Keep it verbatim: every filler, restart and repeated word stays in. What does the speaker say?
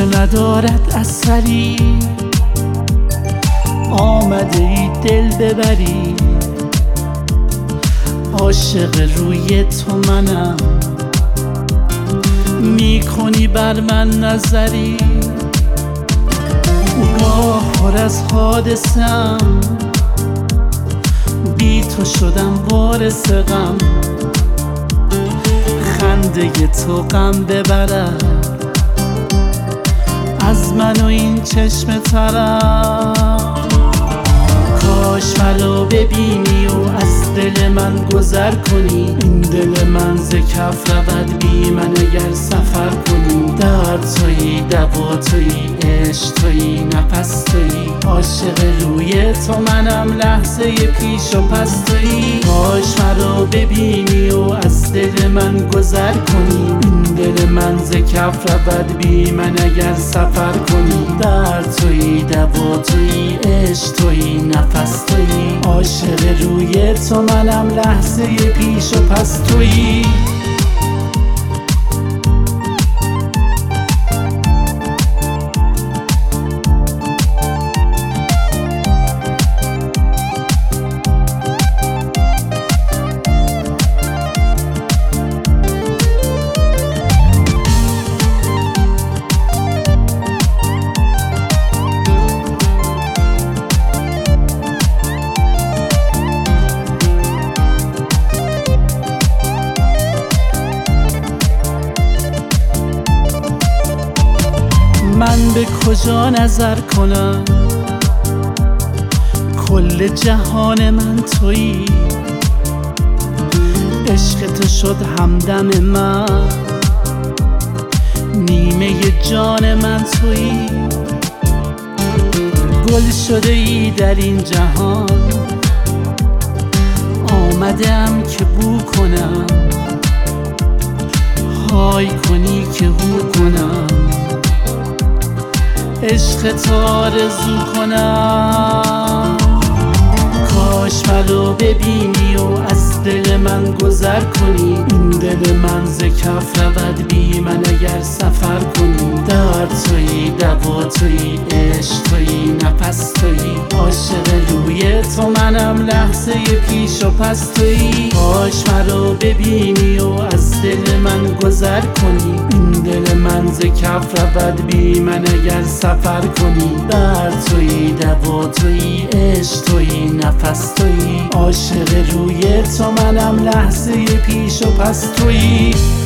که ندارد اثری، آمده ای دل ببری. عاشق روی تو منم، میکنی بر من نظری. گاه پر از حادثم، بی تو شدم وارث غم. خنده تو غم ببرد از من و این چشم ترم. کاش مرا ببینی و از دل من گذر کنی. این دل من ز کف رود بی من اگر سفر کنی. درد تویی، دوا تویی، عشق تویی، نفس تویی. عاشق روی تو منم، لحظه پیش و پس تویی. کاش مرا ببینی و از دل من گذر کنی. این دل من ز کف رود بی من اگر سفر کنی. درد تویی، دوا تویی، عشق تویی، نفس تویی. عاشق روی تو منم، لحظه پیش و پس تویی. من به کجا نظر کنم؟ کل جهان من تویی. عشق تو شد همدم من، نیمه جان من تویی. گل شده ای در این جهان، آمدم که بو کنم. های کنی که هو کنم، عشق تو آرزو کنم. کاش مرا ببینی و از دل من گذر کنی. این دل من ز کف رود بی من اگر سفر کنی. درد تویی، دوا تویی، عشق تویی، نفس تویی. عاشق روی تو منم، لحظه پیش و پس تویی. کاش مرا ببینی و از دل من گذر کنی. این دل من ز کف رود بی من اگر سفر کنی. درد تویی، دوا تویی، عشق تویی، نفس تویی. عاشق روی تو منم، لحظه پیش و پس تویی.